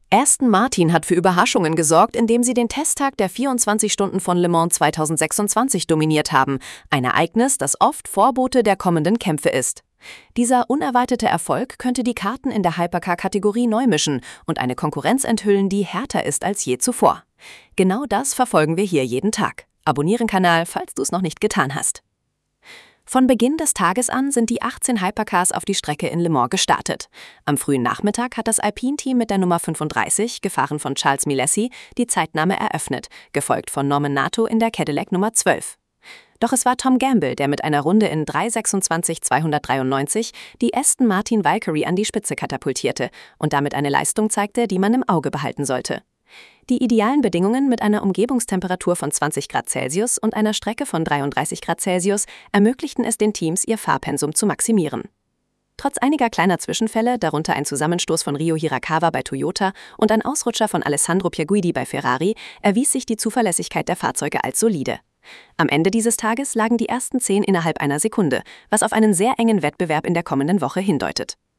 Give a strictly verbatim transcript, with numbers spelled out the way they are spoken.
Aston Martin hat für Überraschungen gesorgt, indem sie den Testtag der vierundzwanzig Stunden von Le Mans zweitausendsechsundzwanzig dominiert haben, ein Ereignis, das oft Vorbote der kommenden Kämpfe ist. Dieser unerwartete Erfolg könnte die Karten in der Hypercar-Kategorie neu mischen und eine Konkurrenz enthüllen, die härter ist als je zuvor. Genau das verfolgen wir hier jeden Tag. Abonnieren Kanal, falls du es noch nicht getan hast. Von Beginn des Tages an sind die achtzehn Hypercars auf die Strecke in Le Mans gestartet. Am frühen Nachmittag hat das Alpine-Team mit der Nummer fünfunddreißig, gefahren von Charles Milesi, die Zeitnahme eröffnet, gefolgt von Norman Nato in der Cadillac Nummer zwölf. Doch es war Tom Gamble, der mit einer Runde in drei sechsundzwanzig zweihundertdreiundneunzig die Aston Martin Valkyrie an die Spitze katapultierte und damit eine Leistung zeigte, die man im Auge behalten sollte. Die idealen Bedingungen mit einer Umgebungstemperatur von zwanzig Grad Celsius und einer Strecke von dreiunddreißig Grad Celsius ermöglichten es den Teams, ihr Fahrpensum zu maximieren. Trotz einiger kleiner Zwischenfälle, darunter ein Zusammenstoß von Ryo Hirakawa bei Toyota und ein Ausrutscher von Alessandro Pierguidi bei Ferrari, erwies sich die Zuverlässigkeit der Fahrzeuge als solide. Am Ende dieses Tages lagen die ersten zehn innerhalb einer Sekunde, was auf einen sehr engen Wettbewerb in der kommenden Woche hindeutet.